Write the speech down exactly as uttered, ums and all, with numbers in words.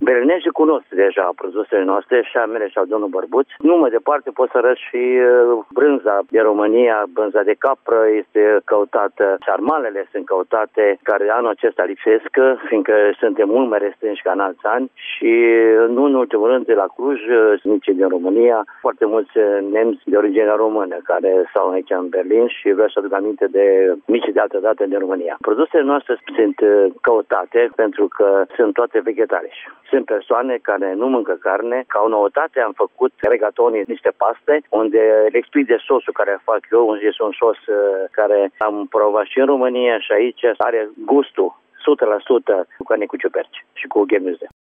Berlinezii cunosc deja produsele noastre, și a mele și al domnului Bărbuț. Nu mai departe pot să arăt și brânza din România, brânza de capră este căutată, sarmalele sunt căutate, care anul acesta lipsesc, fiindcă suntem mult mai restrânși ca în alți ani și nu în ultimul rând de la Cluj, mici din România, foarte mulți nemți de origine română care stau aici în Berlin și vreau să aduc aminte de mici de altă dată din România. Produsele noastre sunt căutate pentru că sunt toate vegetarice. Sunt persoane care nu mănâncă carne. Ca o noutate am făcut regatonii niște paste unde le explic de sosul care fac eu, unde este un sos care am provat și în România și aici are gustul o sută la sută cu carne cu ciuperci și cu ghemüze.